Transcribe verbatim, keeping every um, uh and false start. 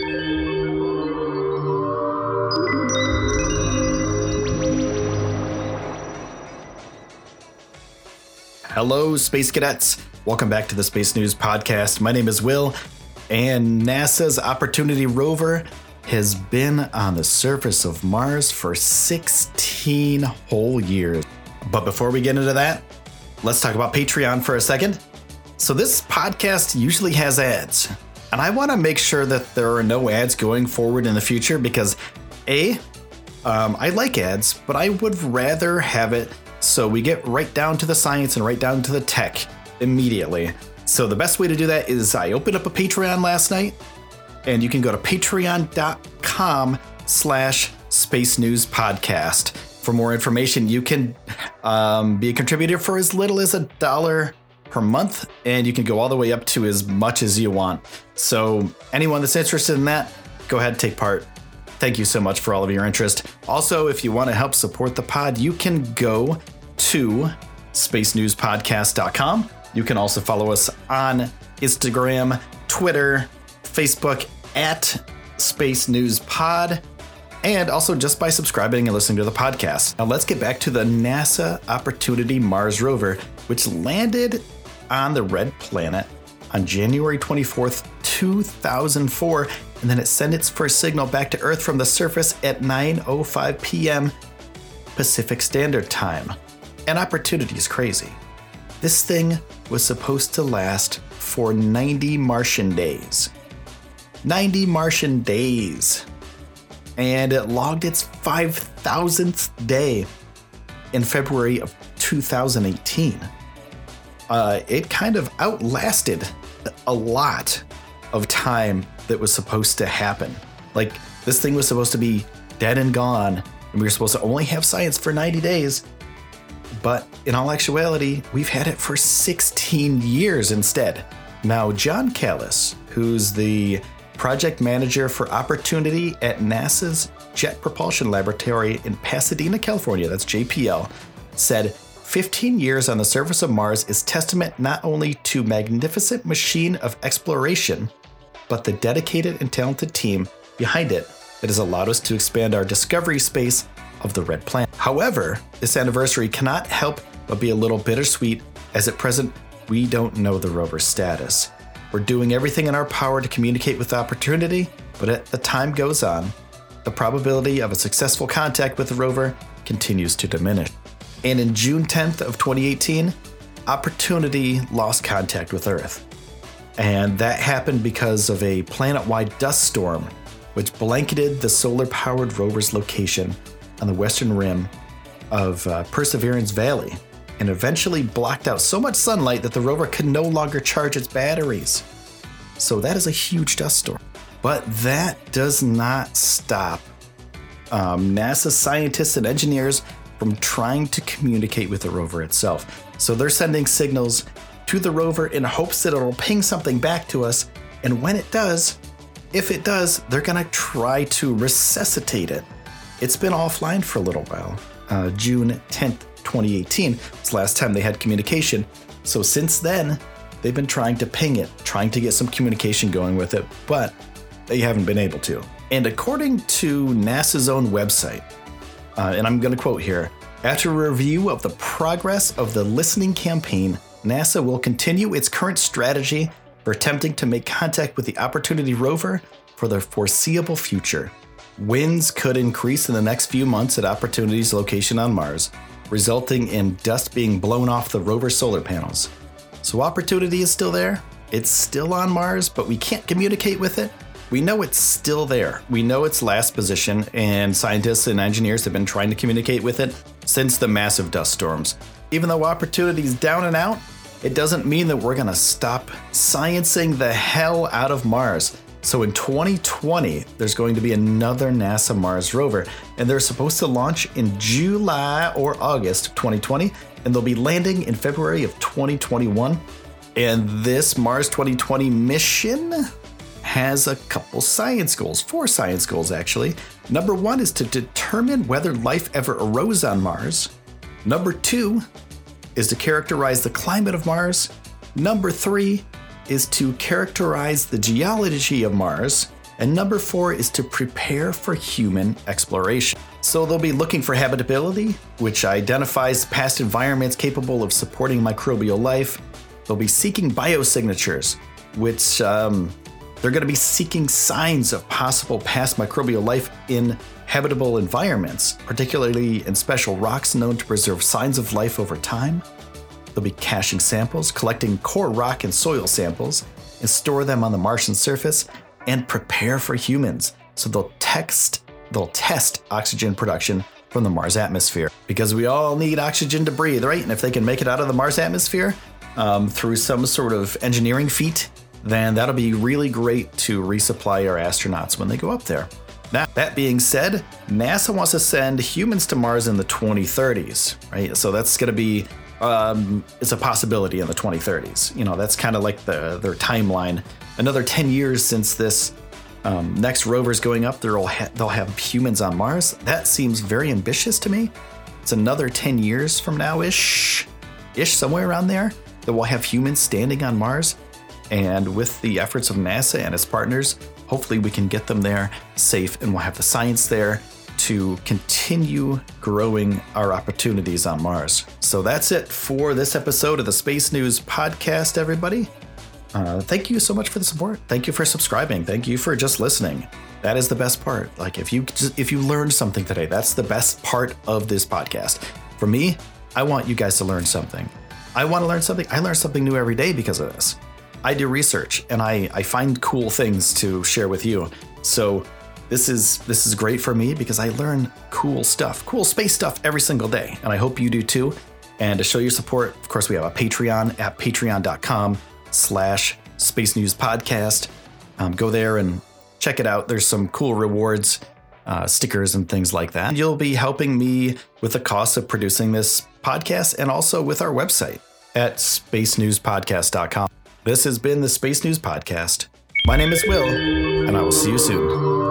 Hello, Space Cadets. Welcome back to the Space News Podcast. My name is Will, and NASA's Opportunity rover has been on the surface of Mars for sixteen whole years. But before we get into that, let's talk about Patreon for a second. So this podcast usually has ads, and I want to make sure that there are no ads going forward in the future because A, um, I like ads, but I would rather have it so we get right down to the science and right down to the tech immediately. So the best way to do that is I opened up a Patreon last night, and you can go to patreon.com slash Space News Podcast. For more information, you can um, be a contributor for as little as a dollar per month, and you can go all the way up to as much as you want. So anyone that's interested in that, go ahead and take part. Thank you so much for all of your interest. Also, if you want to help support the pod, you can go to space news podcast dot com. You can also follow us on Instagram, Twitter, Facebook at Space News Pod, and also just by subscribing and listening to the podcast. Now let's get back to the NASA Opportunity Mars rover, which landed on the Red Planet on January twenty-fourth, two thousand four, and then it sent its first signal back to Earth from the surface at nine oh five p.m. Pacific Standard Time. And Opportunity is crazy. This thing was supposed to last for ninety Martian days. ninety Martian days. And it logged its five thousandth day in February of two thousand eighteen. Uh, it kind of outlasted a lot of time that was supposed to happen. Like, this thing was supposed to be dead and gone, and we were supposed to only have science for ninety days. But in all actuality, we've had it for sixteen years instead. Now, John Callis, who's the project manager for Opportunity at NASA's Jet Propulsion Laboratory in Pasadena, California, that's J P L, said fifteen years on the surface of Mars is testament not only to magnificent machine of exploration, but the dedicated and talented team behind it that has allowed us to expand our discovery space of the Red Planet. However, this anniversary cannot help but be a little bittersweet, as at present, we don't know the rover's status. We're doing everything in our power to communicate with Opportunity, but as the time goes on, the probability of a successful contact with the rover continues to diminish. And in June tenth of twenty eighteen, Opportunity lost contact with Earth. And that happened because of a planet-wide dust storm, which blanketed the solar-powered rover's location on the western rim of uh, Perseverance Valley, and eventually blocked out so much sunlight that the rover could no longer charge its batteries. So that is a huge dust storm. But that does not stop um, NASA scientists and engineers from trying to communicate with the rover itself. So they're sending signals to the rover in hopes that it'll ping something back to us. And when it does, if it does, they're gonna try to resuscitate it. It's been offline for a little while. Uh, June tenth, twenty eighteen was the last time they had communication. So since then, they've been trying to ping it, trying to get some communication going with it, but they haven't been able to. And according to NASA's own website, uh, and I'm going to quote here, after a review of the progress of the listening campaign, NASA will continue its current strategy for attempting to make contact with the Opportunity rover for the foreseeable future. Winds could increase in the next few months at Opportunity's location on Mars, resulting in dust being blown off the rover's solar panels. So Opportunity is still there. It's still on Mars, but we can't communicate with it. We know it's still there. We know its last position, and scientists and engineers have been trying to communicate with it since the massive dust storms. Even though Opportunity's down and out, it doesn't mean that we're gonna stop sciencing the hell out of Mars. So in twenty twenty, there's going to be another NASA Mars rover, and they're supposed to launch in July or August of twenty twenty, and they'll be landing in February of twenty twenty-one. And this Mars twenty twenty mission has a couple science goals, four science goals actually. Number one is to determine whether life ever arose on Mars. Number two is to characterize the climate of Mars. Number three is to characterize the geology of Mars. And number four is to prepare for human exploration. So they'll be looking for habitability, which identifies past environments capable of supporting microbial life. They'll be seeking biosignatures, which um, they're going to be seeking signs of possible past microbial life in habitable environments, particularly in special rocks known to preserve signs of life over time. They'll be caching samples, collecting core rock and soil samples, and store them on the Martian surface, and prepare for humans. So they'll text, they'll test oxygen production from the Mars atmosphere, because we all need oxygen to breathe, right? And if they can make it out of the Mars atmosphere um, through some sort of engineering feat, then that'll be really great to resupply our astronauts when they go up there. Now, that being said, NASA wants to send humans to Mars in the twenty thirties, right? So that's going to be, um, it's a possibility in the twenty thirties. You know, that's kind of like the their timeline. Another ten years since this um, next rover's going up, they'll, ha- they'll have humans on Mars. That seems very ambitious to me. It's another ten years from now-ish, ish, somewhere around there, that we'll have humans standing on Mars. And with the efforts of NASA and its partners, hopefully we can get them there safe, and we'll have the science there to continue growing our opportunities on Mars. So that's it for this episode of the Space News Podcast, everybody. Uh, thank you so much for the support. Thank you for subscribing. Thank you for just listening. That is the best part. Like if you if you learned something today, that's the best part of this podcast. For me, I want you guys to learn something. I want to learn something. I learn something new every day because of this. I do research and I, I find cool things to share with you. So this is this is great for me because I learn cool stuff, cool space stuff every single day. And I hope you do too. And to show your support, of course, we have a Patreon at patreon.com slash Space News Podcast. Um, go there and check it out. There's some cool rewards, uh, stickers and things like that. And you'll be helping me with the cost of producing this podcast and also with our website at space news podcast dot com. This has been the Space News Podcast. My name is Will, and I will see you soon.